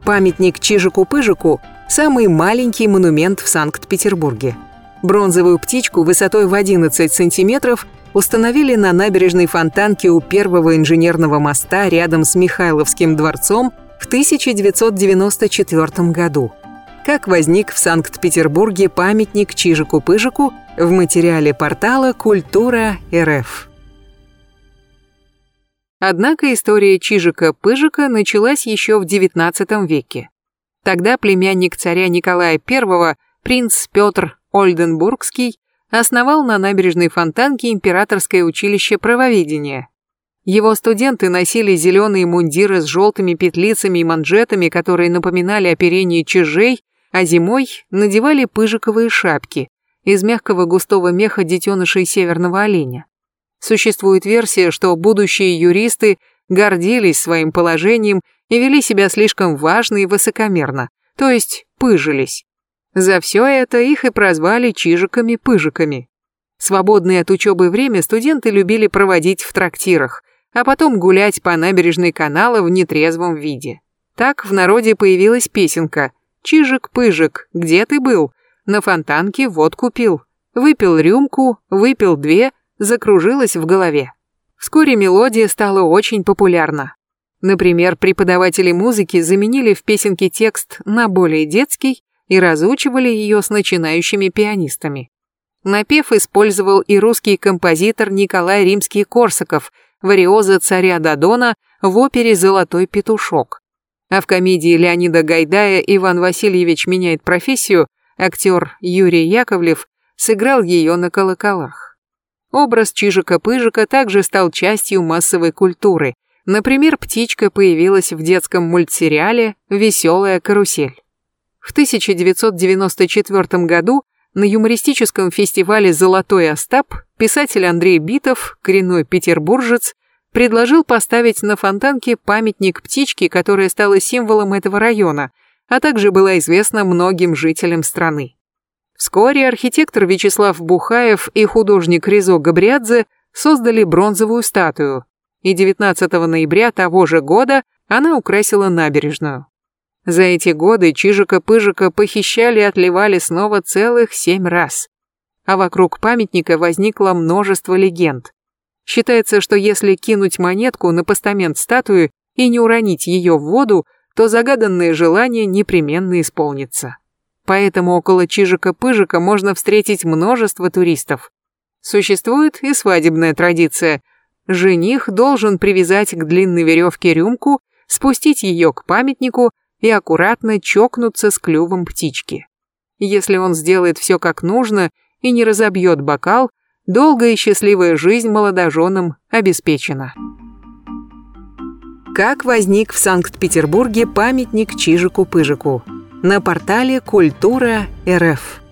Памятник Чижику-Пыжику – самый маленький монумент в Санкт-Петербурге. Бронзовую птичку высотой в 11 сантиметров установили на набережной Фонтанки у первого инженерного моста рядом с Михайловским дворцом в 1994 году. Как возник в Санкт-Петербурге памятник Чижику-Пыжику, в материале портала «Культура.рф». Однако история Чижика-Пыжика началась еще в XIX веке. Тогда племянник царя Николая I, принц Петр Ольденбургский, основал на набережной Фонтанки императорское училище правоведения. Его студенты носили зеленые мундиры с желтыми петлицами и манжетами, которые напоминали оперение чижей, а зимой надевали пыжиковые шапки из мягкого густого меха детенышей северного оленя. Существует версия, что будущие юристы гордились своим положением и вели себя слишком важно и высокомерно, то есть пыжились. За все это их и прозвали Чижиками-Пыжиками. Свободное от учебы время студенты любили проводить в трактирах, а потом гулять по набережной канала в нетрезвом виде. Так в народе появилась песенка «Чижик-Пыжик, где ты был? На Фонтанке водку пил. Выпил рюмку, выпил две, закружилась в голове». Вскоре мелодия стала очень популярна. Например, преподаватели музыки заменили в песенке текст на более детский и разучивали ее с начинающими пианистами. Напев использовал и русский композитор Николай Римский-Корсаков в ариозе царя Додона в опере «Золотой петушок». А в комедии Леонида Гайдая «Иван Васильевич меняет профессию» актер Юрий Яковлев сыграл ее на колоколах. Образ Чижика-Пыжика также стал частью массовой культуры. Например, птичка появилась в детском мультсериале «Веселая карусель». В 1994 году на юмористическом фестивале «Золотой Остап» писатель Андрей Битов, коренной петербуржец, предложил поставить на Фонтанке памятник птичке, которая стала символом этого района, а также была известна многим жителям страны. Вскоре архитектор Вячеслав Бухаев и художник Резо Габриадзе создали бронзовую статую, и 19 ноября того же года она украсила набережную. За эти годы Чижика-Пыжика похищали и отливали снова целых 7 раз. А вокруг памятника возникло множество легенд. Считается, что если кинуть монетку на постамент статуи и не уронить ее в воду, то загаданное желание непременно исполнится. Поэтому около Чижика-Пыжика можно встретить множество туристов. Существует и свадебная традиция. Жених должен привязать к длинной веревке рюмку, спустить ее к памятнику и аккуратно чокнуться с клювом птички. Если он сделает все как нужно и не разобьет бокал, долгая и счастливая жизнь молодоженам обеспечена. Как возник в Санкт-Петербурге памятник Чижику-Пыжику? На портале «Культура.рф».